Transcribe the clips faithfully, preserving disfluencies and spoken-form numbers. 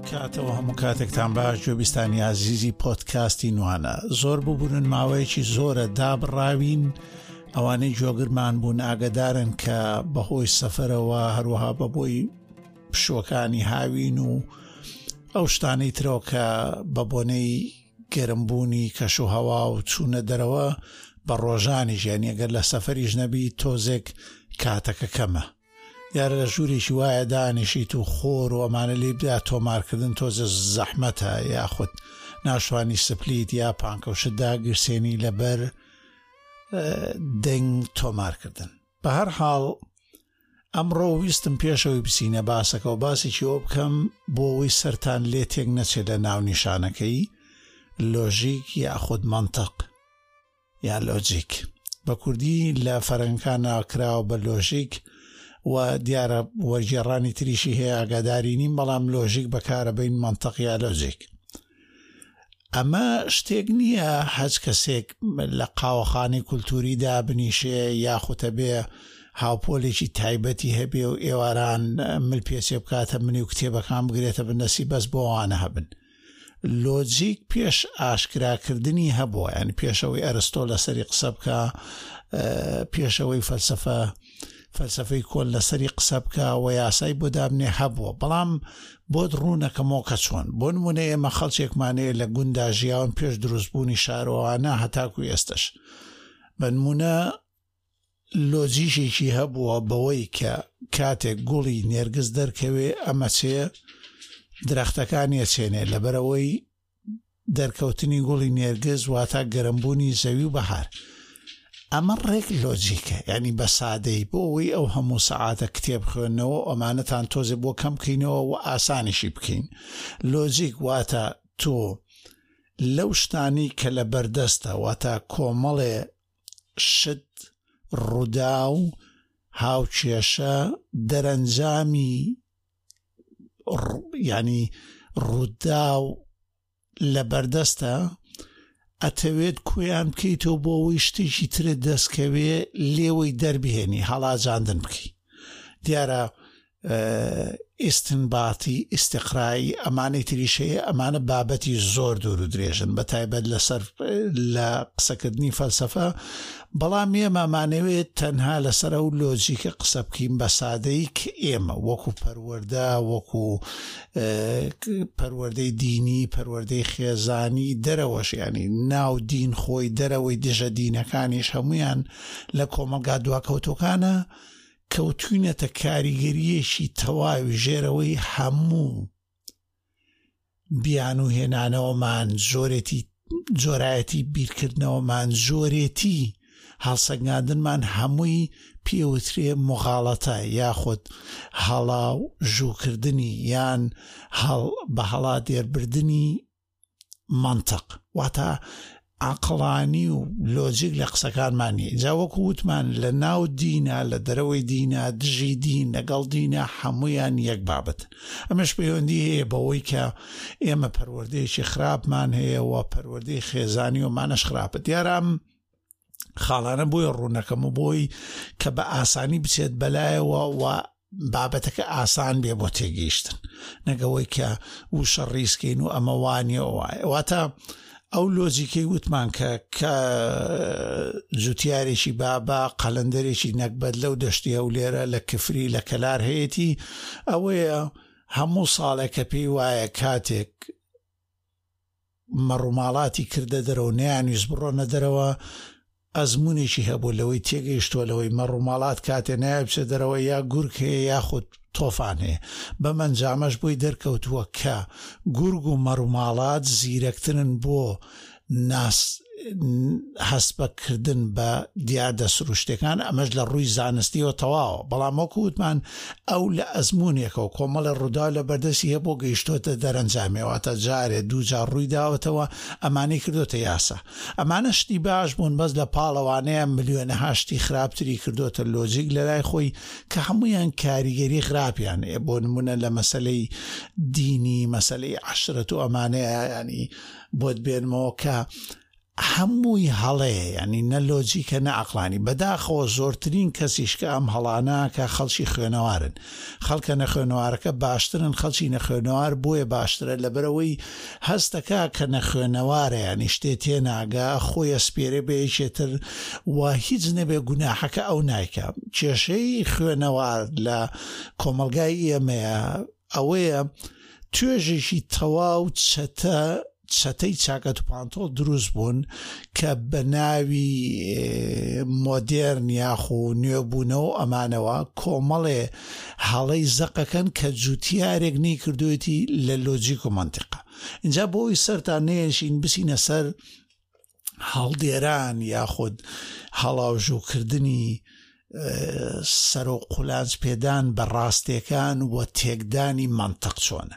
کاتەوە هەموو کاتێکتان باش گوێبیستانی عزیزی پۆدکاستی نوانە. زۆر ببوونن ماوەیەکی زۆرە دابڕاوین ئەوانەی جۆگرمان بوون ئاگدارن کە بەهۆی سەفەرەوە هەروەها بەبۆی پشوەکانی هاوین و ئەو شتانەی ترەوە کە بە بۆنەی گەرمبوونی کەشوهەوا و چوونە دەرەوە بە ڕۆژانی ژیانی ئەگەر لە سەفەریش نەبی تۆزێک کاتەکە کەمە. دیارە لە ژوورێکی وایە دانیشیت و خۆر و ئەمانە لێ بدا تۆمارکردن تۆزە زەحمەتە یاخود ناشوانی سپلیت یا پانکەوشت داگرسێنی لەبەر دەنگ تۆمارکردن. بە هەر حاڵ ئەمڕۆ ویستم پێشەوەی بچینە باسەکە و باسێکی ئەوە بکەم بۆ ئەوەی سەرتان لێ تێک نەچێت لە ناو نیشانەکەی لۆژیک یاخود مەنتەق یا لۆجیک. بە کوردی لە فەرەنکان ناکراوە بە لۆژیک و دیارە وەرگێڕانی تریشی هەیە ئاگاداری نیم، بەڵام لۆژیک بەکارەبین مەنتەق یا لۆجیک. ئەمە شتێک نییە هەچ کەسێک لە قاوەخانەی کولتوریدا بنیشێ یاخوتە بێ هاوپۆلێکی تایبەتی هەبێ و ئێواران ملپێچێ بکاتە منی و کتێبەکان بگرێتە بنەسی بەس بۆ ئەوانە هەبن. لۆجیک پێش ئاشکراکردنی هەبووە، ینی پێشەوەی ئەرستۆ لەسەری قسە بکە، پێشەوەی فەلسەفە فەلسەفەی کۆل لەسەری قسە بکە و یاسای بۆ دابنێ هەبووە، بەڵام بۆت ڕوونەکەمەوە کە چۆن. بۆ نمونە ئێمە خەڵکێکمانەیە لە گوندا ژیاون پێش دروستبوونی شارۆوانە هەتاکو ئێستش. بە نمونە لۆجیشێکی هەبووە بەوەی کە کاتێک گوڵی نێرگس دەرکەوێ ئەمە چێ درەختەکانی ئەچێنێ لەبەرەوەی دەرکەوتنی گوڵی نێرگس واتە گەرمبوونی زەوی و بەهار. ئەمە ڕێک لۆجیکە، ینی بە سادەی بۆ ئەوەی ئەو هەموو سەعاتە کتێب خوێندنەوە ئەمانەتان تۆزێ بۆ کەم بکەینەوە و ئاسانیشی بکەین. لۆجیک واتە تۆ لەو شتانی کە لە بەردەستە واتە کۆمەڵێ شت ڕوودا و هاوچێشە دەرەنجامی ینی ڕوودا و لە بەردەستە ئەتەوێت کویان بکەیتەوە بۆ ئەوەی شتێکی ترت دەستکەوێ لێوەی دەربهێنی هەڵاجاندن بکەی. دیارە ئیستنباتی ئیستقرایی ئەمانەی تریشەیە ئەمانە بابەتی زۆر دوور و درێژن بە تایبەت لەسەر لە قسەکردنی فەلسەفە، بەڵام ئێمە مانەوێت تەنها لەسەر ئەو لۆجیکە قسە بکەین بە سادەی کە ئێمە وەکو پەروەردە وەکو پەروەردەی دینی پەروەردەی خێزانی دەرەوەش ینی ناو دین خۆی دەرەوەی دژە دینەکانیش هەمویان لە کۆمەلگا دواکەوتۆکانە کەوتوینەتە کاریگەریەشی تەواوی ژێرەوەی هەموو بیان و هێنانەوەمان، زۆرێتی جۆرایەتی بیرکردنەوەمان، زۆرێتی هەڵسەنگاندنمان هەمووی پێوترێ مغاڵەتە یاخود هەڵاو ژووکردنی یان بە هەڵا دێربردنی مەنتەق واتە عقڵانی و لۆجیک لە قسەکانمانی. جا وەکو وتمان لە ناو دینە لە دەرەوەی دینە دژی دین لەگەڵ دینە هەمویان یەک بابەت. ئەمەش پەیوەندی هەیە بەوەی کە ئێمە پەروەردەیەکی خراپمان هەیە و پەروەردەی خێزانی و مانەش خراپە. دیارە خاڵانە بۆی ڕوونەکەم و بۆی کە بە ئاسانی بچێت بەلایەوە و بابەتەکە ئاسان بێ بۆ تێگەیشتن، نەگەوەی کە وشە ڕیسکەین و ئەمە وانیەوە وایە. واتە ئەو لۆجیکەی وتمان کە کە جوتیارێکی بابا قەلەندەرێکی نەکبەت لەو دەشتی ئەو لێرە لە کفری لە کەلار هەیەی ئەوەیە هەموو ساڵێکە پێی وایە کاتێک مەڕووماڵاتی کردە دەرەوە نەیانویست بڕۆنە دەرەوە ئەزمونێکی هەبوو لەوەی تێگەیشتووە لەوەی مەڕووماڵات کاتێ نایە بچێت دەرەوە یا گورگ هەیە یاخود تۆفان هەیە. بە منجامەش بۆی دەرکەوتووە کە گورگ و مەڕووماڵات زیرەکترن بۆ ناس هەستبەکردن بە دیاردە سروشتەکان، ئەمەش لە ڕووی زانستیەوە تەواوە. بەڵام وەکو وتمان ئەو لە ئەزمونێکە و کۆمەڵە ڕوودا لە بەردەستی هەیە بۆ گەیشتۆتە دەرەنجامێواتە جارێ دوو جار ڕووی داوەتەوە ئەمانەی کردوتە یاسا. ئەمانە شتی باش بوون، بەس لە پاڵەوانەیە ملیۆنەها شتی خراپتری کردوتە لۆجیک لە لای خۆی کە هەمویان کاریگەری خراپیان. بۆ نمونە لە مەسەلەی دینی مەسەلەی عەشرەت و ئەمانەیە ینی بۆت بێنمەوە کە هەمووی هەڵەیە، ینی نە لۆجیکە نە عەقلانی. بەداخەوە زۆرترین کەسیش کە ئەم هەڵاناکە خەڵکی خوێنەوارن. خەڵکە نەخوێنەوارەکە باشترن، خەڵکی نەخوێنەوار بۆیە باشترە لەبەرەوەی هەستەکە کە نەخوێنەوارە، ینی شتێ تێناگا خۆی ئەسپێرێ بە یەکێتر و هیچ نەبێ گوناحەکە ئەو نایکە. کێشەی خوێنەوار لە کۆمەلگای ئێمەیە ئەوەیە توێژێکی تەواو چەتە چەتەی چاکەت و پانتۆڵ دروست بوون کە بە ناوی مۆدێرن یاخو نوێبوونەوە ئەمانەوە کۆمەڵێ هەڵەی زەقەکەن کە جوتیارێک نەی کردوێتی لە لۆجیک و منتیقە. اینجا بۆی سەرتان نێژین بسینە سەر هەڵدێران یاخود هەڵاوژووکردنی سەر و قولانج پێدان بە ڕاستیەکان و تێکدانی منتیق چۆنە.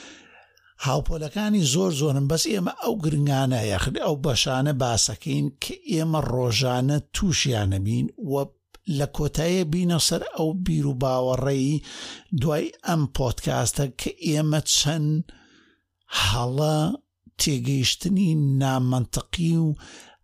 هاوپۆلەکانی زۆر زۆرن، بەس ئێمە ئەو گرنگانە یاخد ئەو بەشانە باسەکەین کە ئێمە ڕۆژانە تووشیانە بین و لە کۆتاییە بینە سەر ئەو بیر و باوەڕێی دوای ئەم پۆدکاستە کە ئێمە چەند هەڵە تێگەیشتنی نامەنتەقی و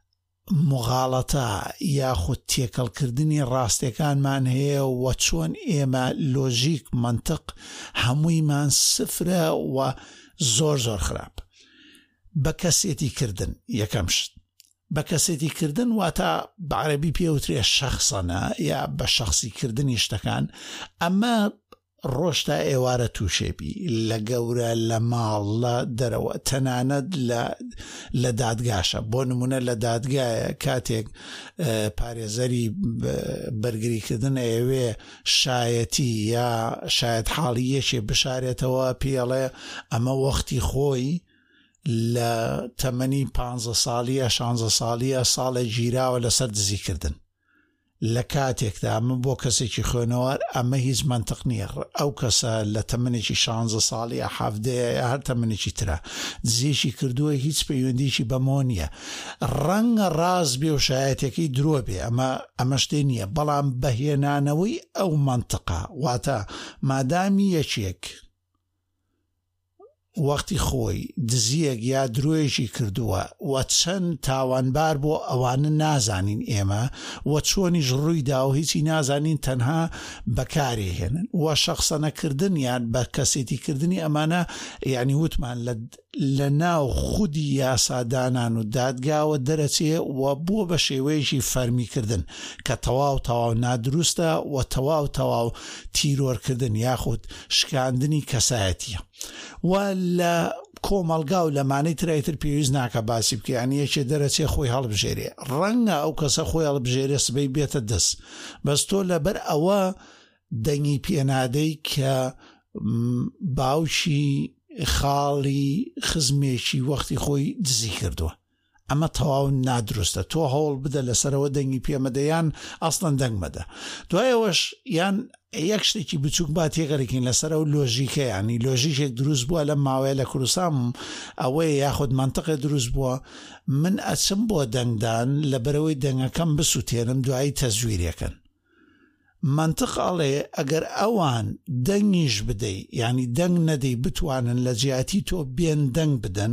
مغاڵەتە یاخود تێکەڵکردنی ڕاستیەکانمان هەیە و چۆن ئێمە لۆژیک منتیق هەموویمان سفرە و زۆر زۆر خراپ. بە کەسێتی کردن یەکەم شت، بە کەسێتی کردن واتە بە عەرەبی پێوترێ شەخسەنە یا بە شەخسی کردنی شتەکان. ئەمە ڕۆشتا ئێوارە تووشێبی لە گەورە لە ماڵ لە دەرەوە تەنانەت لە دادگاشە. بۆ نمونە لە دادگایە کاتێک پارێزەری بەرگریکردن ئەوێ شایەتی یا شاید حاڵی یەکێ بشارێتەوە پێڵێ ئەمە وەختی خۆی لە تەمەنی پانزە ساڵیە شانزە ساڵیە ساڵە گیراوە لەسەر دزیکردن. لە کاتێکدا ئەمە بۆ کەسێکی خوێنەوار ئەمە هیچ منتیق نییە. ئەو کەسە لە تەمەنێکی شانزە ساڵی حەڤدەیە هەر تەمەنێکی ترە دزیێکی کردووە هیچ پەیوەندیشی بەمۆ نییە. ڕەنگە ڕاست بێ و شایەتەکەی درۆ بێ، ئەمە ئەمە شتێ نییە، بەڵام بەهێنانەوەی ئەو منتیقە واتە مادامی یەکێک وەختی خۆی دزیەک یا درۆیەکی کردووە و چەند تاوانبار بۆ ئەوانە نازانین ئێمە و چۆنیش ڕوویدا و هیچی نازانین تەنها بەکارێهێنن و شەخسەنەکردن یان بە کەسێتیکردنی ئەمانە یعنی وتمان لە ناو خودی یاسادانان و دادگاوە دەرەچێ و بووە بە شێوەیەکی فەرمیکردن کە تەواو تەواو نادروستە و تەواو تەواو تیرۆرکردن یاخود شکاندنی کەسایەتیە. و لە کۆمەلگا و لەمانەی ترایتر پێویست ناکە باسی بکە، ینی یەکێ دەرەچێ خۆی هەڵبژێرێ، ڕەنگە ئەو کەسە خۆی هەڵبژێرێ سبەی بێتە دەست، بەس تۆ لەبەر ئەوە دەنگی پێنادەی کە باوکی خاڵی خزمێکی وەختی خۆی دزی کردووە. ئەمە تەواو نادروستە. تۆ هەوڵ بدە لەسەرەوە دەنگی پێمەدەیان ئەسڵەن دەنگ مەدە. دوایەوەش یان یەک شتێکی بچووک با تێگەڕێکین لەسەر ئەو لۆژیکە، ینی لۆژیکێک دروست بووە لە ماوەیە لە کوردستان ئەوەیە یاخود منتیقێ دروست بووە، من ئەچم بۆ دەنگدان لەبەرەوەی دەنگەکەم بسووتێنم دوایی تەزویرەکەن. منتیق ئەڵێ ئەگەر ئەوان دەنگیش بدەی ینی دەنگ نەدەی بتوانن لە جیاتی تۆ بێن دەنگ بدەن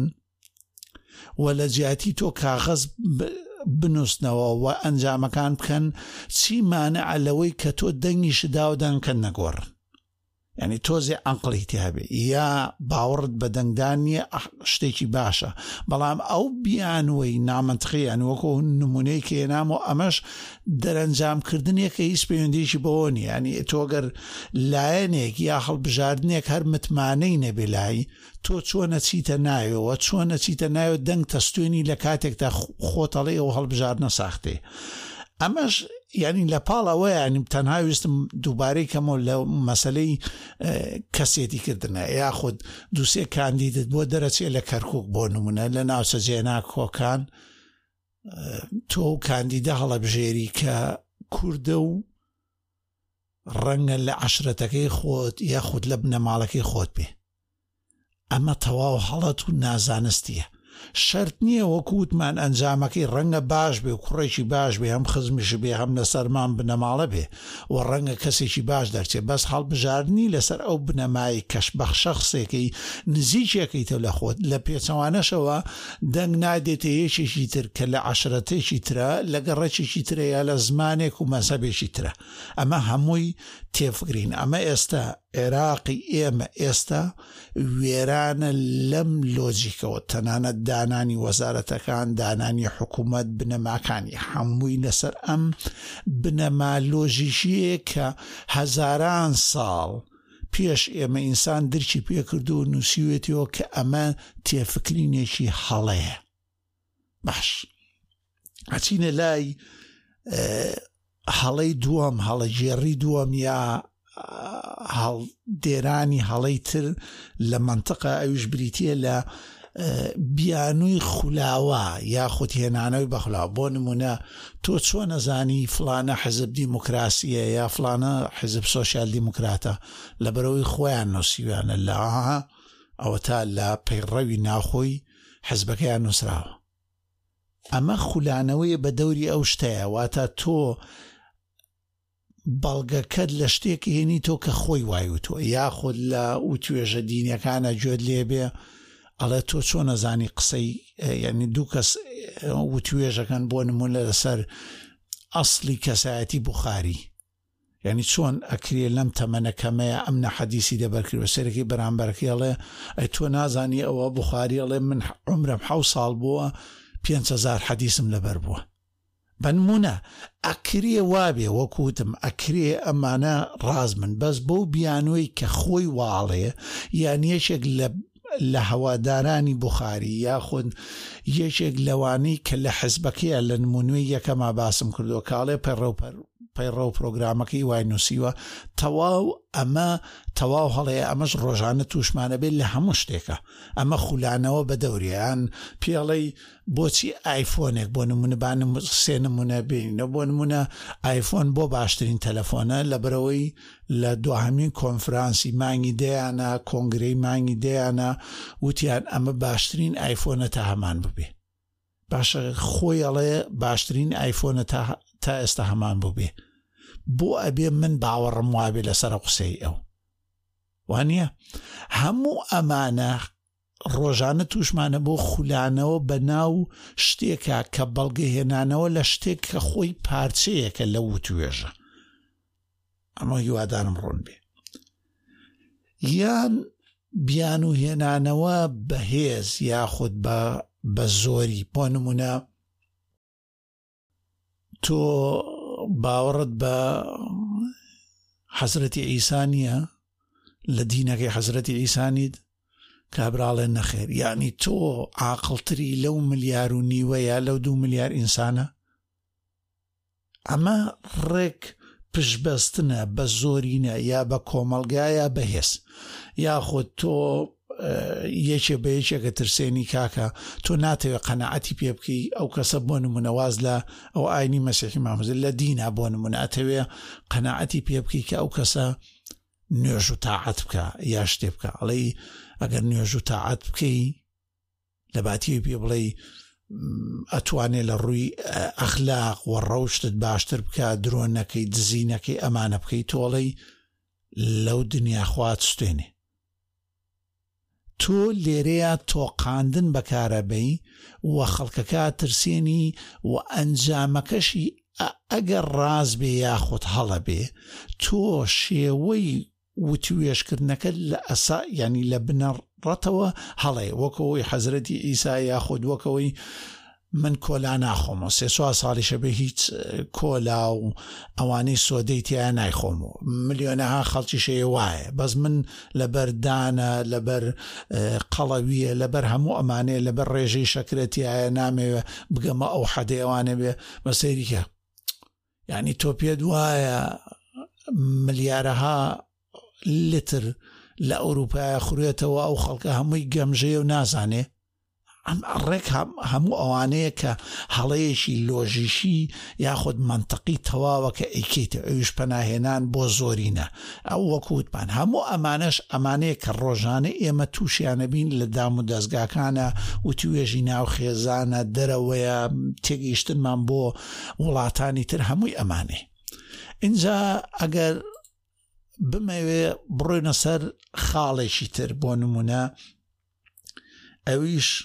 و لە جیاتی تۆ کاغەز بنووسنەوە و ئەنجامەکان بکەن، چی مانع لەوەی کە تۆ دەنگیش داودان کە نەگۆڕن؟ ینی تۆزێ عەقڵی تێبێ یا باوەڕت بە دەنگدان نییە شتێکی باشە، بەڵام ئەو بیانوەی نامەنتیقی یان وەکو نمونەی کە هێنام و ئەمەش دەرەنجامکردنێک کە هیچ پەیوەندیشی بەوە نیە. ینی تۆ گەر لایەنێک یا هەڵبژاردنێک هەر متمانەی نەبێ لای تۆ چۆنە چیتە ناوێەوە چۆنە چیتە ناوێت دەنگ تەستوێنی لە کاتێکدا خۆتەڵێ ئەو هەڵبژاردنە ساختێ. ئەمەش ینی لە پاڵەوە ینی تەنها ویستم دووبارەی کەمەوە لە مەسەلەی کەسێتی کردنە یاخود دووسێ کاندیدت بۆ دەرەچێت لە کەرکووک بۆ نمونە لە ناوچە جێنا کۆکان تۆ کاندیدە هەڵەبژێری کە کووردە و ڕەنگە لە عەشرەتەکەی خۆت یاخود لە بنەماڵەکەی خۆت بێ. ئەمە تەواو هەڵەت و نازانستیە. شەرت نییە وەکووتمان ئەنجامەکەی ڕەنگە باش بێ و کوڕێکی باش بێ هەم خزمش بێ هەم لەسەرمان بنەماڵە بێ و ڕەنگە کەسێکی باش دەرچێت بەس هەڵبژاردننی لەسەر ئەو بنەمای کەشبەخ شەخصێکی نزیکێکیتە لە خۆت لە پێچەوانەشەوە دەنگ نادێتە یەکێکی تر کە لە عەشرەتێکی ترە لە گەڕەکێکی ترە یا لە زمانێک و مەزهەبێکی ترە ئەمە هەمووی تێفگرین ئەمە ئێستا عێراقی ئێمە ئێستا وێرانە لەم لۆجیکەوە تەنانەت دانانی وەزارەتەکان دانانی حکوومەت بنەماکانی هەمووی لەسەر ئەم بنەما لۆژیشیە کە هەزاران ساڵ پێش ئێمە ئینسان درکی پێکردو و نووسیوێتەوە کە ئەمە تێفکرینێکی هەڵەیە. باش ئەچینە لای هەڵەی دووەم هەڵەگێڕی دووەم یا هەڵدێرانی هەڵەی تر لە منتەقە ئەویش بریتیە لە بیانووی خولاوە یاخود هێنانەوەی بەخلاوە. بۆ نمونە تۆ چۆن نەزانی فلانە حزب دیموکراسیە یا فلانە حزب سۆشیال دیموکراتە لەبەرەوەی خۆیان نووسیویانە لە ئەوە تا لە پەیڕەوی ناوخۆی حزبەکەیان نووسراوە. ئەمە خولانەوەی بە دەوری ئەو شتەیە واتە تۆ بەڵگەکەت لە شتێکی هێنی تۆ کە خۆی وایوتوە یاخود لە و توێژە دینیەکانە گوێت لێبێ ئەڵێ تۆ چۆن نەزانی قسەی یعنی دوو کەس و توێژەکەن بۆ نمونە لەسەر ئەسڵی کەسایەتی بوخاری یعنی چۆن ئەکرێ لەم تەمەنەکەمەیە ئەمنە حەدیسی دەبەرکرد بە سەرەکی بەرامبەرەکەی ئەڵێ ئەی تۆ نازانی ئەوە بوخاری ئەڵێ من عمرم حەو ساڵ بووە پێنج هەزار حەدیسم لەبەر بووە. بنمونە ئەکرێ وابێ وەکوتم ئەکرێ ئەمانە ڕاز من بەس بەو بیانوەی کە خۆی واڵێ یان یەکێک لە لە هەوادارانی بوخاری یاخود یەکێک لەوانەی کە لە حزبەکەیە لە نمونوی یەکەما باسم کردو کاڵێ پەیڕەو پەیڕەو پرۆگرامەکەی وای نووسیوە تەواو ئەمە تەواو هەڵەیە ئەمەش ڕۆژانە تووشمانە بێت لە هەموو شتێکە ئەمە خولانەوە بە دەوریان پێڵەی بۆچی ئایفۆنێک بۆ نمونەبانم سێ نمونە بینە بۆ نمونە ئایفۆن بۆ باشترین تەلەفۆنە لە بەرەوەی لە دوهەمین کۆنفرانسی مانگی دەیانە کۆنگرەی مانگی دەیانە وتیان ئەمە باشترین ئایفۆنە تا هەمان ببێ. باشە خۆی ئەڵێ باشترین ئایفۆنە تا تا ئێستا هەمان بووبێ بۆ ئەبێ من باوەڕم وابێ لەسەر قسەی ئەو وانە هەموو ئەمانە ڕۆژانە تووشمانە بۆ خولانەوە بە ناو شتێکە کە بەڵگەهێنانەوە لە شتێک کە خۆی پارچەیەکە لە وتوێژە. ئەمە هیوادارم ڕۆن بێ یان بیان و هێنانەوە بەهێز یاخود بە بە زۆری بۆ نمونە تۆ باوەڕت بە حەزرەتی ئیسانیە لە دینەکەی حەزرەتی ئیسانیت کابراڵێن نەخێر یعنی تۆ عاقڵتری لەو ملیار و نیوەیە لەو دوو ملیار ئینسانە. ئەمە ڕێک پشبەستنە بە زۆرینە یا بە کۆمەڵگایە بەهێز یاخود تۆ یەکێ بە یەکێکە ترسێنی کاکە تۆ ناتەوێت قەناعەتی پێ بکەی ئەو کەسە بۆ نمونەواز لە ئەو ئاینی مەسیحی مامۆزە لە دینە بۆ نمونە ئەتەوێ قەناعەتی پێ بکەی کە ئەو کەسە نوێژ و تاعەت بکە یا شتێ بکە ئەڵێ ئەگەر نوێژ و تاعەت بکەی لە باتی پێ بڵێ ئەتوانێت لە ڕووی ئەخلاق و ڕەوشتت باشتر بکە درۆ نەکەی دزی نەکەی ئەمانە بکەی تۆڵەی لەو دنیا خوات ستێنێ. تۆ لێرەیە تۆقاندن بەکارەبەی و خەڵکەکە ترسێنی و ئەنجامەکەشی ئەگەر ڕاز بێ یاخود هەڵە بێ تۆ شێوەی وتوێشکردنەکە لە ئەسا ینی لە بنەڕەتەوە هەڵێ وەکەوەی حەزرەتی ئیسا یاخود وەکەوەی من کۆلا ناخۆمەوە سێ سووا ساڵیشە بێ هیچ کۆلا و ئەوانەی سۆدەی تیا نایخۆم و ملیۆنەها خەڵکی شەیە وایە بەس من لەبەر دانە لەبەر قەڵەویە لەبەر هەموو ئەمانەیە لەبەر ڕێژەی شەکرەتیایە نامەوێ بگەمە ئەو حەدەیەوانە بێ بە سەیریکە یعنی تۆ پێت وایە ملیارەها لتر لە ئەوروپایە خوڕێتەوە ئەو خەڵکە هەمووی گەمژەیە و نازانێ ئەم ڕێک هەموو ئەوانەیە کە هەڵەیەکی لۆژیشی یاخود منتەقی تەواوە کە ئەیکەیتە ئەویش پەناهێنان بۆ زۆرینە ئەو وەکووتمان هەموو ئەمانەش ئەمانەیە کە ڕۆژانە ئێمە تووشیانە بین لە دام و دەستگاکانە و توێژی ناو خێزانە دەرەوەیە تێگەیشتنمان بۆ وڵاتانی تر هەمووی ئەمانێ. اینجا ئەگەر بمەوێ بڕۆینە سەر خاڵێکی تر بۆ نمونە ئەویش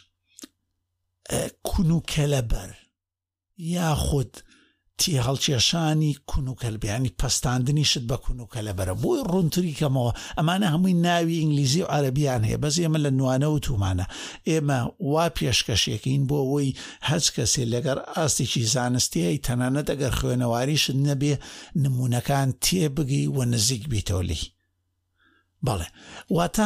کونوکەلەبەر یاخود تی هەڵکێشانی کونوکەلبیانی پەستاندنی شت بە کونوکەلەبەرە بۆی ڕوونتری کەمەوە ئەمانە هەمووی ناوی ئینگلیزی و عەرەبیان هەیە بەس ئێمە لە نوانە و تومانە ئێمە وا پێشکەشێکین بۆ ئەوەی هەچ کەسێ لەگەر ئاستێکی زانستیایی تەنانەت ئەگەر خوێنەواریشت نەبێ نمونونەکان تێبگی و نزیک بیتەوە لی. بەڵێ واتە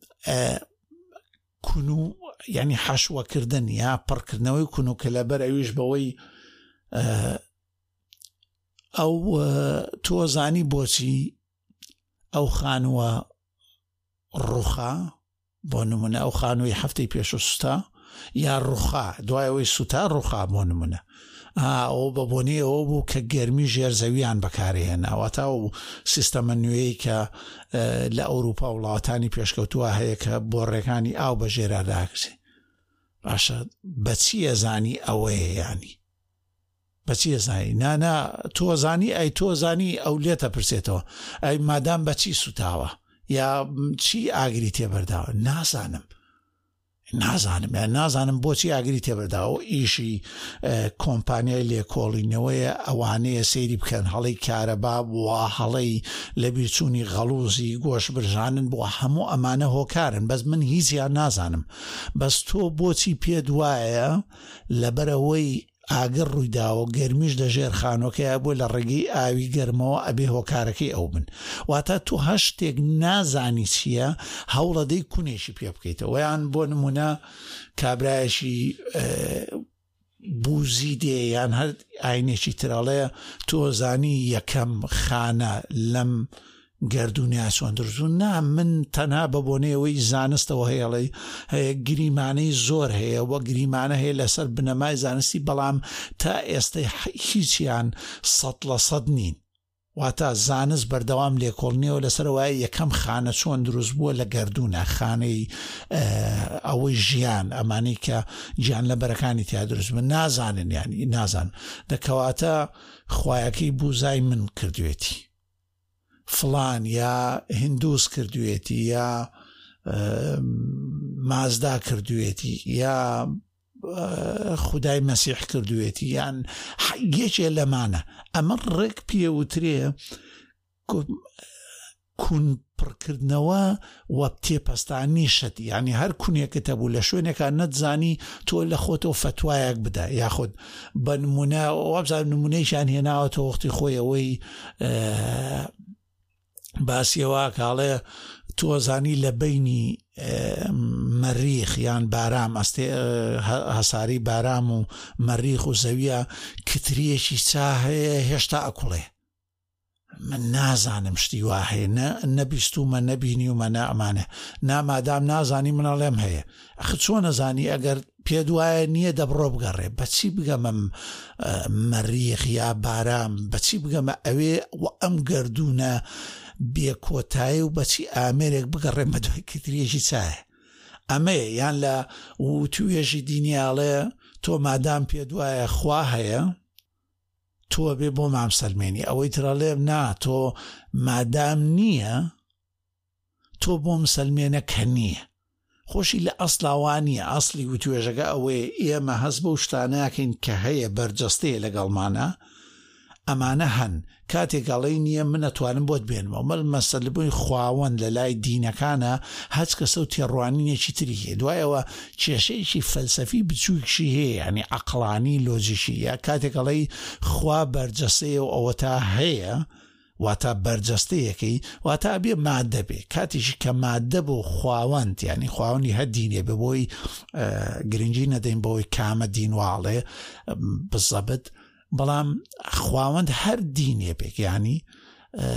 کونو یعنی حەشوەکردن یا پڕکردنەوەی کونوکەلەبەر ئەویش بەوەی ئەو تۆزانی بۆچی ئەو خانووە ڕوخا بۆ نمونە ئەو خانووی هەفتەی پێش و سوتا یا ڕوخا دوایەوەی سوتا ڕوخا بۆ نمونە ئەو بە بۆنی ئەوە بوو کە گەرمی ژێرزەویان بەکارهێناوەتا و سیستەمە نوێی کە لە ئەوروپا و وڵاتانی پێشکەوتووە هەیە کە بۆ ڕێکانی ئاو بە ژێراداکسێ باشە بەچی ئەزانی ئەوەیە ینی بەچی ئەزانی نانا تۆزانی ئەی تۆزانی ئەو لێتە پرسێتەوە ئەی مادام بەچی سوتاوە یا چی ئاگری تێبەرداوە نازانم نازانم یا نازانم بۆچی ئاگری تێبەرداوە ئیشی کۆمپانیای لێکۆڵینەوەیە ئەوانەیە سەیری بکەن هەڵی کارەبا وە هەڵی لە بیرچوونی غەڵوزی گۆش برژانن بۆ هەموو ئەمانە هۆکارن بەس من هیچیان نازانم بەس تۆ بۆچی پێت وایە لەبەرەوەی ئاگر ڕوویداوە گەرمیش دەژێر خانۆکەیە بۆ لە ڕێگەی ئاوی گەرمەوە ئەبێ هۆکارەکەی ئەو بن واتە تو هەشتێک نازانی چییە هەوڵەدەی کونێشی پێ بکەیتەوە یان بۆ نمونە کابرایەکی بوزی دێ یان هەر ئاینێکی ترەڵەیە تۆزانی یەکەم خانە لەم گردونیا چۆن دروستبوو نا من تەنها بە بۆنەوەی زانستەوە هەیەڵێ هەیە گریمانەی زۆر هەیە وە گریمانە هەیە لەسەر بنەمای زانستی بەڵام تا ئێستای هیچیان سەد لە سەد نین واتە زانست بەردەوام لێکۆڵنیەوە لەسەرەوەی یەکەم خانە چۆن دروست بووە لە گردونە خانەی ئەوەی ژیان ئەمانەی کە گیان لە بەرەکانی تیا دروست بن نازانن ینی نازان دەکەواتە خوایەکەی بوزای من کردوێتی فلان یا هندوس کردوێتی یا مازدا کردوێتی یا خودای مەسیح کردوێتی یان یەکێ لەمانە ئەمە ڕێک پێوترێ کون پڕکردنەوە وە تێپەستانی شت ینی هەر کونێکت هەبوو لە شوێنێکە نەتزانی تۆ لە خۆتەوە فتوایەک بدە یاخود بە نمونە وابزار نمونەیشان هێناوەتە وەختی خۆی ئەوەی باسیەوە کاڵێ تۆزانی لە بینی مەریخ یان بارام ئەستێ هەساری بارام و مەریخ و زەویە کتریەکی چا هەیە هێشتا ئەکوڵێ من نازانم شتی وا هەیە نەبیستومە نەبینیومە نەئەمانە نامادام نازانی منەڵێم هەیە ئەخ چۆن نەزانی ئەگەر پێت وایە نییە دەبڕۆ بگەڕێ بەچی بگەمەم مەریخ یا بارام بەچی بگەمە ئەوێ و ئەم گردونە بێکۆتایی و بەچی ئامێرێک بگەڕێ بە دوای کتریەکی چایە ئەمەیە یان لە و توێژی دینیاڵێ تۆ مادام پێت وایە خوا هەیە تۆ بێ بۆ مامسەلمێنی ئەوەی ترەڵێم نا تۆ مادام نییە تۆ بۆ مسلمێنە کە نییە خۆشی لە ئەسڵاوانیە ئەسلی و توێژەکە ئەوەیە ئێمە هەست بە شتانەکەین کە هەیە بەرجەستەیە لەگەڵمانە ئەمانە هەن کاتێک گەڵی نییە من ئەتوانم بۆت بێنمەوە مەل مەسەل بووی خواوەند لە لای دینەکانە هەچ کەسە و تێڕوانینێکی تری هەیە دوایەوە کێشەیەکی فەلسەفی بچووکشی هەیە ینی عەقڵانی لۆجیشی یا کاتێک گەڵی خوا بەرجەستەیە و ئەوە تا هەیە واتە بەرجەستەیەکەی واتە بێ مادە بێ کاتیشی کە مادە بۆ خواوەند ینی خواوەندی هەر دینێ بە بۆی گرنگی نەدەین بۆی کامە دینواڵێ بزەبت بەڵام خواوەند هەر دینێ بێک ینی کە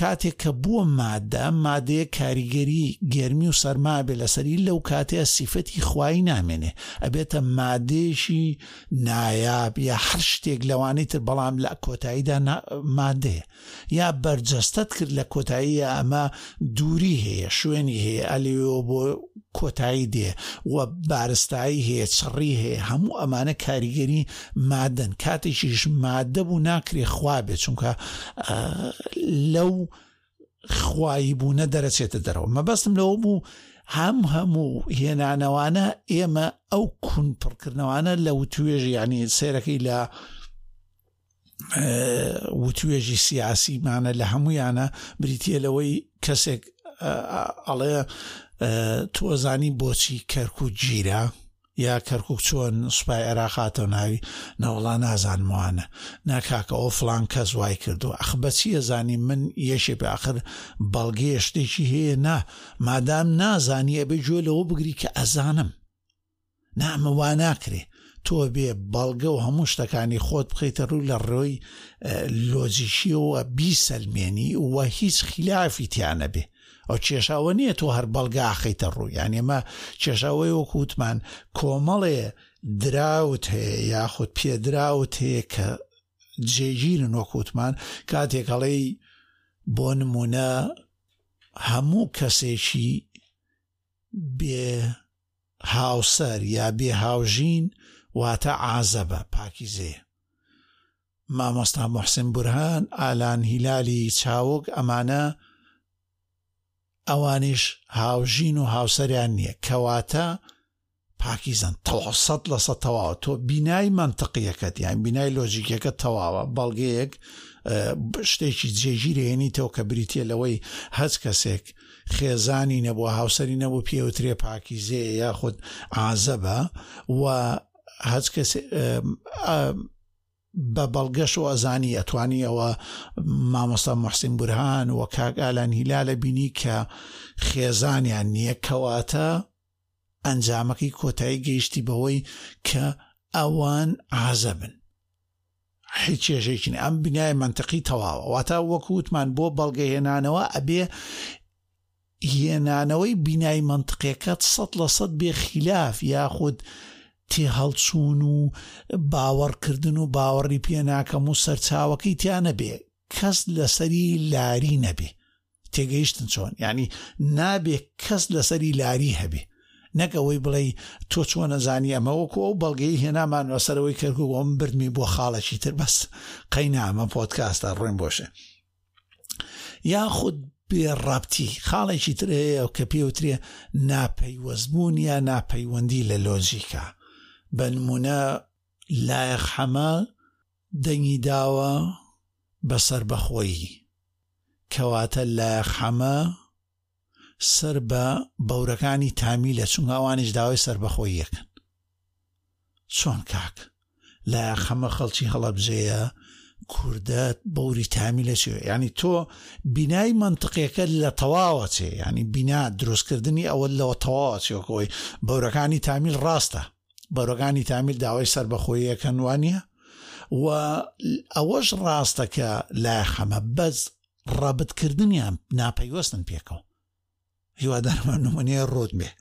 کاتێک کە بووە مادە مادەیە کاریگەری گەرمی و سەرما بێ لەسەری لەو کاتەیە سیفەتی خوای نامێنێ ئەبێتە مادێشی نایاب یا هەر شتێک لەوانەی تر بەڵام لە کۆتاییدا مادەیە یا بەرجەستەت کرد لە کۆتاییە ئەمە دووری هەیە شوێنی هەیە ئەلێەوە بۆ کۆتایی دێ و بارستایی هەیە چڕی هەیە هەموو ئەمانە کاریگەری مادەن کاتێکیش مادە بوو ناکرێ خوا بێت چونکە لەو خوایی بوونە دەرەچێتە دەرەوە مەبەستم لەوە بوو هەم هەموو هێنانەوانە ئێمە ئەو کون پڕکردنەوانە لە وتوێژی ینی سێرەکەی لە وتوێژی سیاسیمانە لە هەموویانە بریتە لەوەی کەسێک ئەڵێ تۆزانی بۆچی کەرکووک گیرە یا کەرکووک چۆن سوپای عێراقاتەوە ناوی نەوەڵا نازانموانە ناکاکە ئەو فڵان کەس وای کردو ئەخ بەچیە زانی من یەشێ بەئاخر بەڵگەیە شتێکی هەیە نا مادام نازانی ئەبێ گوێ لەوە بگری کە ئەزانم نامە وا ناکرێ تۆ بێ بەڵگە و هەموو شتەکانی خۆت بخەیتە ڕوو لە ڕۆی لۆجیکیەوە بیسەلمێنی و هیچ خلافی تیانە بێ ئەو کێشاوە نییە تۆ هەر بەڵگە ئاخەیتە ڕوو یان ئێمە کێشاوەی وەکووتمان کۆمەڵێ دراوت هەیە یاخود پێدراوت هەیە کە جێگیرن وەکووتمان کاتێکەڵەی بۆ نمونە هەموو کەسێکی بێ هاوسەر یا بێ هاوژین واتە عازەبە پاکیزەیە مامۆستا موحسین بورهان ئالان هیلالی چاوگ ئەمانە ئەوانش هاوژین و هاوسەریان نییە کەواتە پاکیزان تەواو سەد لە سەد تەواوە تۆ بینای منتقیەکەت یان بینای لۆجیکەکە تەواوە بەڵگەیەک شتێکی جێگیرێنیتەوە کە بریتە لەوەی هەچ کەسێک خێزانی نەبووە هاوسەری نەبوو پێوترێ پاکیزەیە یاخود عازەبە و هەچ کەس بە بەڵگەش و ئەزانی ئەتوانی ئەوە مامۆستا موحسین بورهان و کاک ئالان هیلالە بینی کە خێزانیان نییە کەواتە ئەنجامەکەی کۆتایی گەیشتی بەوەی کە ئەوان عازەبن هیچ چێژێکی ئەم بینای منتقی تەواوە واتە وەکووتمان بۆ بەڵگە هێنانەوە ئەبێ هێنانەوەی بینای منتقیەکەت سەد لە سەد بێ خلاف یاخود تێ هەڵچوون و باوەڕکردن و باوەڕی پێ ناکەم و سەرچاوەکەی تیانە بێ کەس لەسەری لاری نەبێ تێگەیشتن چۆن ینی نابێ کەس لەسەری لاری هەبێ نەکەوەی بڵێ تۆ چۆن نەزانی ئەمەوەکو ئەو بەڵگەی هێنامان لەسەرەوەی کەرکوو ئەم بردمی بۆ خاڵێکی تر بەس قەینامە پۆدکاستە ڕێم بۆشێ یاخود بێڕابتی خاڵێکی تر هەیە کە پێوترێ ناپەیوەستبوون یا ناپەیوەندی لە لۆجیکە بە نمونە لایەق حەمە دەنگی داوە بەسەر بەخۆیی کەواتە لایەق حەمە سەر بە بەورەکانی تامیلە چونکە ئەوانیش داوای سەربەخۆیی یەکەن چۆن کاک لایەق حەمە خەڵکی هەڵەبجەیە کوردە بەوری تامیلە چێ ینی تۆ بینای منتقیەکە لە تەواوە چێ ینی بینا دروستکردنی ئەوە لەوە تەواوە چێکەوەی بەورەکانی تامیل ڕاستە بەورەکانی تامیل داوای سەربەخۆیی یەکەن وانە و ئەوەش ڕاستە کە لایەق حەمە بەس ڕابطکردنیان ناپەیوەستن پێکەوە هیوادارمە نمونەیە ڕۆت بێ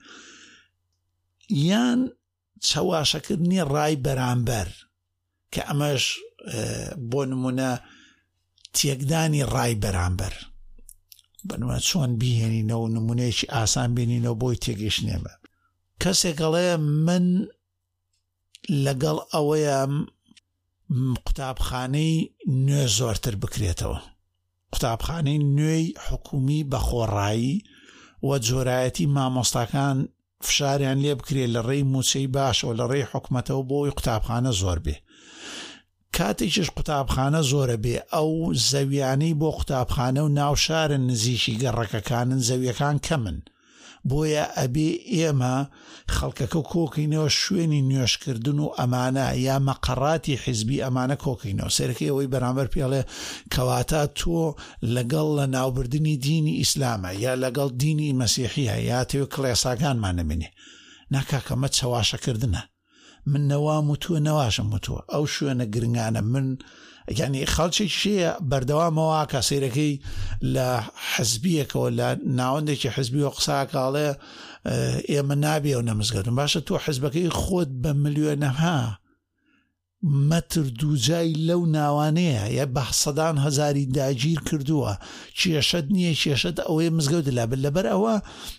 یان چەواشەکردنی ڕای بەرامبەر کە ئەمەش بۆ نمونە تێکدانی ڕای بەرامبەر بنمە چۆن بیهێنینەوە نمونەیەکی ئاسان بینینەوە بۆی تێگەیشتنێمە کەسێکەڵەیە من لەگەڵ ئەوەیە قوتابخانەی نوێ زۆرتر بکرێتەوە قوتابخانەی نوێی حکومی بە خۆڕایی و جۆرایەتی مامۆستاکان فشاریان لێ بکرێت لە ڕێی موچەی باشەوە لە ڕێی حکومەتەوە بۆی قوتابخانە زۆر بێ کاتێکیش قوتابخانە زۆرە بێ ئەو زەویانەی بۆ قوتابخانە و ناوشارن نزیکی گەڕەکەکانن زەویەکان کەمن بۆیە ئەبێ ئێمە خەڵکەکە کۆکەینەوە شوێنی نوێشکردن و ئەمانە یا مەقەڕاتی حیزبی ئەمانە کۆکەینەوە سەرەکەی ئەوەی بەرامبەر پێڵێ کەواتە تۆ لەگەڵ لە ناوبردنی دینی ئیسلامە یا لەگەڵ دینی مەسیحیە یا تێوە کڵێساکانمان نەبینێ ناکاکەمە چەواشەکردنە من نەوام وتووە نەواشم وتووە ئەو شوێنە گرنگانە من یعنی خەڵکی شەیە بەردەوامەوە کە سەیرەکەی لە حزبیەکەوە لە ناوەندێکی حزبی و قساکاڵێ ئێمە نابێ و نەمزگەوتن باشە تۆ حزبەکەی خۆت بە ملیۆنەها مەتر دووجای لەو ناوانەیە یا بە سەدان هەزاری داگیر کردووە کێشەت نییە کێشەت ئەوەی مزگەوت لابن لەبەر ئەوە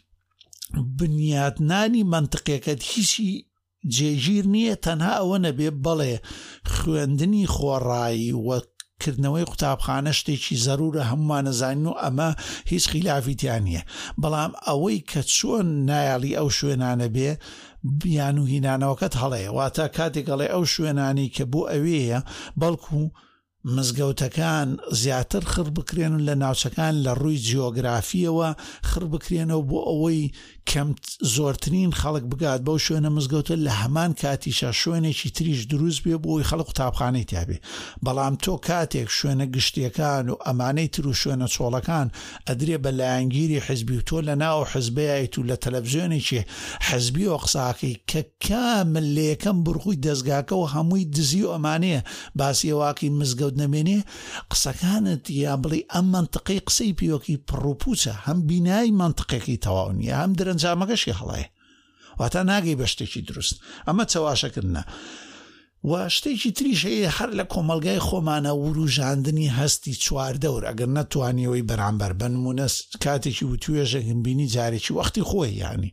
بنیاتنانی منطقەکەت هیچی جێگیر نییە تەنها ئەوە نەبێ بەڵێ خوێندنی خۆڕایی وەکردنەوەی قوتابخانە شتێکی زەرورە هەمومان نەزانین و ئەمە هیچ خلافیتیان نییە بەڵام ئەوەی کە چۆن نایاڵی ئەو شوێنانە بێ بیان و هینانەوەکەت هەڵەیە واتە کاتێک گەڵێ ئەو شوێنانی کە بۆ ئەوەیە بەڵکو مزگەوتەکان زیاتر خڕ بکرێن و لە ناوچەکان لە ڕووی جیۆگرافیەوە خڕ بکرێنەوە بۆ ئەوەی کەم زۆرترین خەڵک بگات بەو شوێنە مزگەوتە لە هەمان کاتیشە شوێنێکی تریش دروست بێ بۆی خەڵک قوتابخانەی تیابێ بەڵام تۆ کاتێک شوێنە گشتیەکان و ئەمانەی تر و شوێنە چۆڵەکان ئەدرێ بە لایەنگیری حزبی و تۆ لە ناو حزبەیەیت و لە تەلەڤیزیۆنێکی حزبی و قساکەی کە کامل لە یەکەم بڕخووی دەستگاکە و هەمووی دزی و ئەمانەیە باسی ئەواکی مزگەوت نەمێنێ قسەکانت یا بڵێ ئەم منطقەی قسەی پیوەکی پڕوپوچە هەم بینایی منطقێکی تەواو نییە هەم درەنجامەکەشی هەڵەیە واتە ناگەی بە شتێکی دروست ئەمە چەواشەکردنە و شتێکی تریش هەیە هەر لە کۆمەلگای خۆمانە وروژاندنی هەستی چواردەور ئەگەر نەتوانیەوەی بەرامبەر بنمونە کاتێکی و توێژێکم بینی جارێکی وەختی خۆی یانی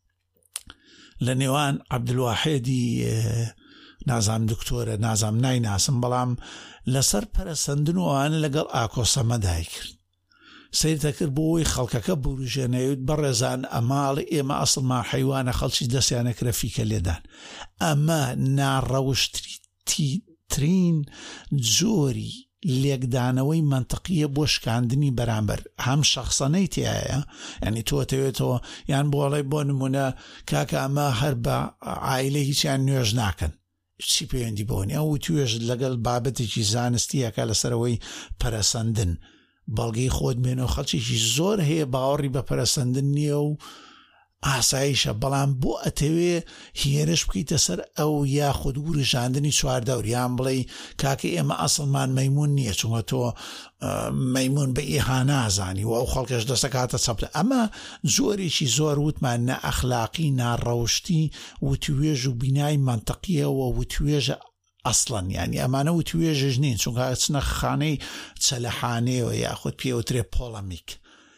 لە نێوان عەبدولواحێدی نازام دکتۆرە نازام نایناسم بەڵام لەسەر پەرەسەندن و ئەوانە لەگەڵ ئاکۆسەمەدای کرد سیرتە کرد بۆی خەڵکەکە بروژێنەوت بەڕێزان ئەماڵ ئێمە ئەسڵمان حەیوانە خەڵکی دەستیانە کرە فیکە لێدان ئەمە ناڕەوشتری ترین جۆری لێکدانەوەی منطقیە بۆ شکاندنی بەرامبەر هەم شەخسەنەی تایە ینی تۆ تەوێتەوە یان بۆڵی بۆ نمونە کاکە ئەمە هەر بە عایلە هیچیان نوێژ ناکەن چی پەیوەندی بۆنی ئەو توێژ لەگەڵ بابەتێکی زانستیەکە لەسەرەوەی پەرەسەندن بەڵگەی خۆت بێنەوە خەڵکێکی زۆر هەیە باوەڕی بە پەرەسەندن نییە و ئاسایشە بەڵام بۆ ئەتەوێ هێرش بکەیتە سەر ئەو یاخود وروژاندنی چواردەور یان بڵێ کاکە ئێمە ئەسڵمان مەیمون نییە چونکە تۆ مەیمون بە ئێها نازانی و ئەو خەڵکەش دەسەکاتە چەپتە ئەمە جۆرێکی زۆر وتمان نەئەخلاقی ناڕەوشتی وتوێژ و بینای منطقیەوە وتوێژە ئەسڵەن ینی ئەمانە وتوێژش نین چونکە چنە خانەی چەلەحانەیەوە یاخود پێوترێ پۆڵەمیک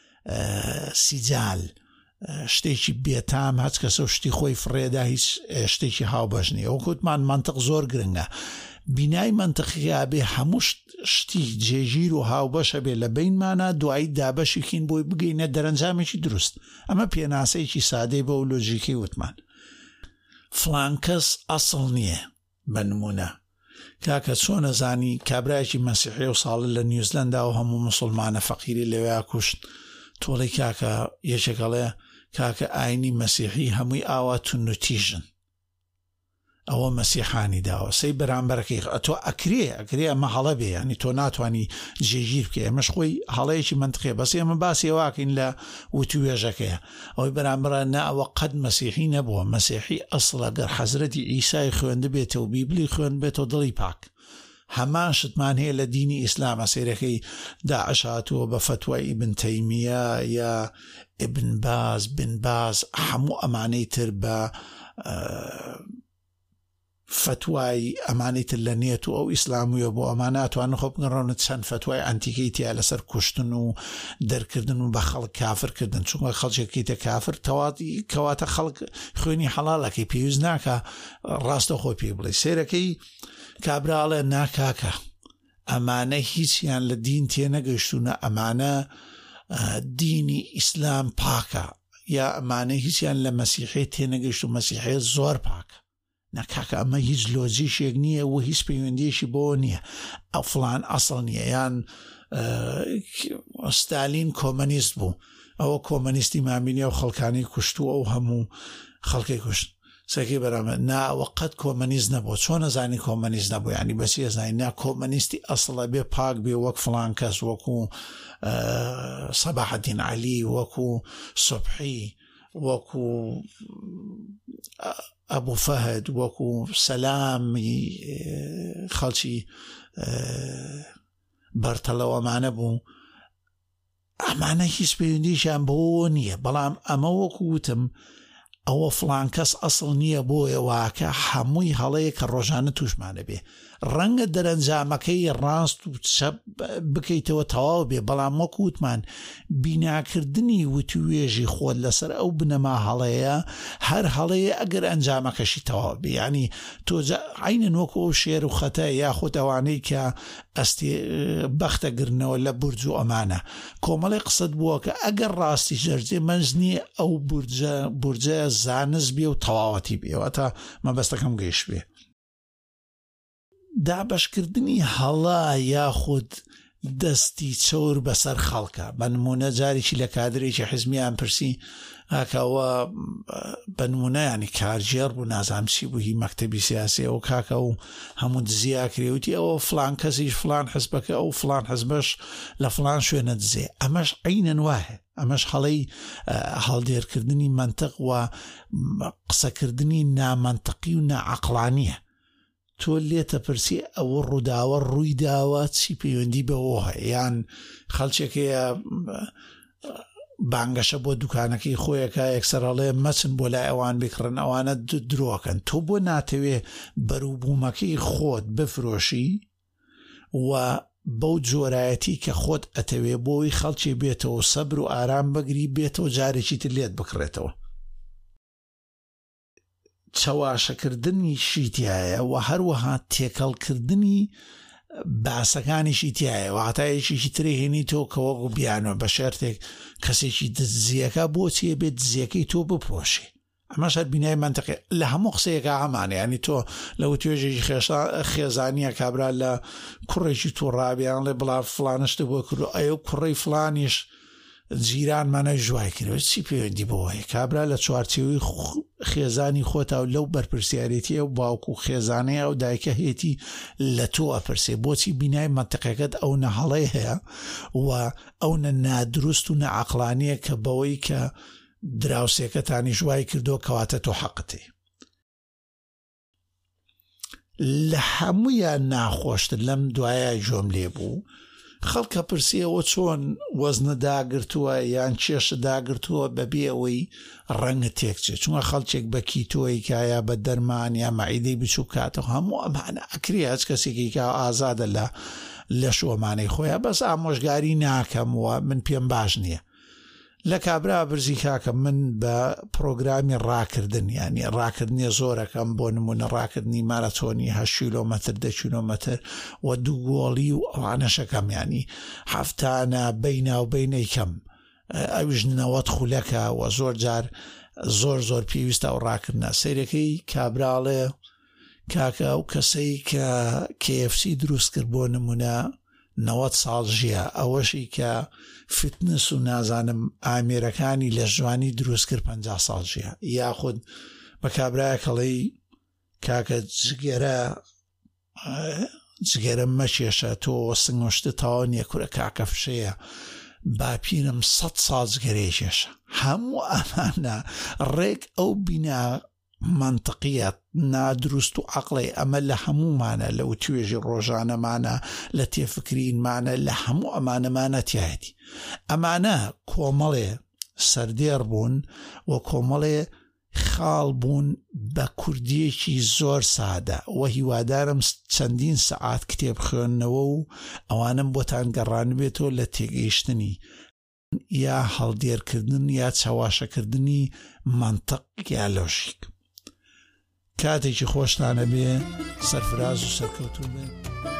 سیجال شتێکی بێتام هەچ کەسە شتی خۆی فڕێدا هیچ شتێکی هاوبەش نییە ئەو کوتمان منطق زۆر گرنگە بینای منطقیە بێ هەموو شتی جێژیر و هاوبەشە بێ لە بینمانە دوایی دابەشیکین بۆی بگەینە دەرەنجامێکی دروست ئەمە پێناسەیەکی سادەی بە و لۆژیکی وتمان فڵان کەس ئەسڵ نییە بە نمونە کاکە چۆن نەزانی کابرایەکی مەسیحی و ساڵە لە نیوزلەندا و هەموو مسلمانە فەقیری لەوێ کوشت تۆڵی کاکە یەکێکەڵێ کاکە ئاینی مەسیحی هەمووی ئاوا تونوتیژن ئەوە مەسیحانی داوە سەی بەرامبەرەکەی ئەتۆ ئەکرێ ئەکرێ ئەمە هەڵە بێ ینی تۆ ناتوانانی جێگیر بکە ئەمەش خۆی هەڵەیەکی منطقیە بەس ئێمە باسی واکەین لە وتوێژەکەیە ئەوەی بەرامبەرە نا ئەوە قەت مەسیحی نەبووە مەسیحی ئەسڵە گەر حەزرەتی ئیسای خوێندە بێتەوە بیبلی خوێن بێتەوە دڵی پاک هەمان شتمان هەیە لە دینی ئیسلامە سیرەکەی داعش هاتووە بە فتوای ئیبن تەیمیە یا ئیبن باز بن باز هەموو ئەمانەی تر بە فتوای ئەمانی تر لە نێت و ئەو ئیسلامیە بۆ ئەماناتوان خۆ بگەڕۆنە چەند فتوای ئەنتیکەی تیا لەسەر کوشتن و دەرکردن و بە خەڵک کافرکردن چونکە خەڵکێکیتە کافر تەواتی کەواتە خەڵک خوێنی حەڵاڵەکەی پێویست ناکە ڕاستە خۆی پێ بڵێ سێرەکەی کابراڵێ ناکاکە ئەمانە هیچیان لە دین تێنەگەشتونە ئەمانە دینی ئیسلام پاکە یا ئەمانە هیچیان لە مەسیحێ تێنەگەشت و مەسیحێ زۆر پاکە نەکاکە ئەمە هیچ لۆجیشێک نییە و هیچ پەیوەندیشی بۆ نییە ئەو فڵان ئەسڵ نییە یان ستالین کۆمەنیست بوو ئەوە کۆمەنیستی مامینە و خەڵکانی کوشتووە و هەموو خەڵکی کوشت سەکی بەرامە ناوە قەت کۆمەنیست نەبوو چۆن نەزانی کۆمەنیست نەبوو ینی بەسی ئەزانی نا کۆمەنیستی ئەسڵە بێ پاک بێ وەک فڵان کەس وەکو سەباحەدین عەلی وەکو سوبحی وەکو ئەبوو فەهد وەکو سەلامی خەڵکی بەرتەڵەوەمانە بوو، ئەمانە هیچ پەیوەندیشیان بەوە نییە. بەڵام ئەمە وەکو وتم ئەوە فڵان کەس ئەسڵ نییە بۆیە واکە هەمووی هەڵەیە کە ڕۆژانە توشمانە بێ. ڕەنگە دەرەنجامەکەی ڕاست و چەپ بکەیتەوە تەواو بێ، بەڵام وەکو وتمان بیناکردنی وتوێژی خۆت لەسەر ئەو بنەما هەڵەیە هەر هەڵەیە ئەگەر ئەنجامەکەشی تەواو بێ. ینی تۆ عینەن وەکو ئەو شێر و خەتە یاخود ئەوانەی کە ئەستی بەختەگرنەوە لە بورج و ئەمانە کۆمەڵی قسەت بووە کە ئەگەر ڕاستی ژەرجێ مەنجنی ئەو بورجە زانست بێ و تەواوەتی بێەوە تا مەبەستەکەم گەیشت بێ. دابشکردنی هەڵا یاخود دەستی چۆر بەسەر خەڵکە بە نمونە جارێکی لە کادرێکی حزمیان پرسی کاکەوە بە نمونە ینی کارژێر بوو نازام چی بوو هی مەکتەبی سیاسی ئەو کاکە و هەموو دزیا کردێوتی ئەوە فلان کەسیش فلان حزبەکە ئەو فلان حزبەش لە فلان شوێنە دزێ. ئەمەش عینەن وایە، ئەمەش هەڵەی هەڵدێرکردنی منتەق و قسەکردنی نامەنتەقی و نائەقڵانیە. تۆ لێتە پرسی ئەوە ڕووداوە ڕووی داوە چی پەیوەندی بەوە هەیە، یان خەڵکێکەیە بانگەشە بۆ دوکانەکەی خۆیەکە یەکسەر هەڵێ مەچن بۆ لای ئەوان بکڕن ئەوانە درۆکەن. تۆ بۆ ناتەوێ بەرووبوومەکەی خۆت بفرۆشی و بەو جۆرایەتی کە خۆت ئەتەوێ بۆی خەڵکی بێتەوە سەبر و ئارام بەگری بێتەوە جارێکی تر لێت بکڕێتەوە. چەواشەکردنی شیتایە و هەروەها تێکەڵکردنی باسەکانی شیتایە و هەتایەکیشی ترێهێنی تۆ کەوەکو بیانەوە بە شێرتێک کەسێکی دزیەکە بۆچیە بێت دزیەکەی تۆ بپۆشی. ئەمەش هەر بینای منتەقی لە هەموو قسەیەکە هەمانە، ینی تۆ لەو توێژێکی خێزانیە کابرا لە کوڕێکی تۆ ڕابیان لێ بڵا فلانشتە بۆ کرد ئەو کوڕی فلانیش جیرانمانە ژوای کردەوە چی پەیوەندی بەوەیە؟ کابرا لە چوارچێوەی خێزانی خۆتا و لەو بەرپرسیارەتیە و باوکو و خێزانەیە و دایکە هێتی لە تۆ ئەپرسێ بۆچی بینای منتەقەکەت ئەو نەهەڵەی هەیە و ئەو نە نادروست و نەعەقڵانیە کە بەوەی کە دراوسێکەتانی ژوای کردو کەواتە تۆ حەقەتی. لە هەموویان ناخۆشتر لەم دوایە جۆم لێ بوو خەڵکە پرسیەوە چۆن وەزنە داگرتووە یان کێشە داگرتووە بەبێ ئەوەی ڕەنگە تێکچێت، چونکە خەڵکێک بە کیتۆی کایە بە دەرمان یا مەعیدەی بچوو کاتەوە هەموو ئەمانە ئەکری هەچ کەسێکی کا ئازادە لە لە شوەمانەی خۆیان، بەس ئامۆژگاری ناکەم و من پێم باش نییە. لە کابرا برزی کاکە من بە پرۆگرامی ڕاکردن ینی ڕاکردنی زۆرەکەم بۆ نمونە ڕاکردنی مارەتۆنی هەشت کیلۆمەتر دە کیلۆمەتر و دوو گۆڵی و ئەوانەشەکەم ینی هەفتانە بەینە و بینەی کەم ئەویش نەوەت خولەکە و زۆر جار زۆر زۆر پێویستە و ڕاکردنە. سەیرەکەی کابراڵێ کاکە ئەو کەسەی کە کێفسی دروست کرد بۆ نمونە نەوەت ساڵ ژیە، ئەوەشی کە فتنس و نازانم ئامێرەکانی لە ژوانی دروست کرد پەنجا ساڵ ژیە، یاخود بە کابرایە کەڵی کاکە جگەرە جگەرە مەکێشە تۆ سنگشتە تاوا نییە کورە کاکە فشەیە باپیرم سەد ساڵ جگەرێکێشە. هەموو ئەمانە ڕێک ئەو بینا منطقیت نادروست و عقلی ئەمە لە هەموومانە لەو توێژی ڕۆژانەمانە لە تێفکرینمانە لە هەموو ئەمانەمانە تایەتی. ئەمانە کۆمەڵێ سەردێر بوون و کۆمەڵێ خاڵ بوون بە کوردیەکی زۆر سادە و هیوادارم چەندین سەعات کتێب خوێندنەوە و ئەوانم بۆتان گەڕان بێتەوە لە تێگەیشتنی یا هەڵدێرکردن یا چاواشەکردنی منطق یا لۆژیک. کاتێکی خۆشتانە بێ، سەرفراز و سەرکەوتوو بێ.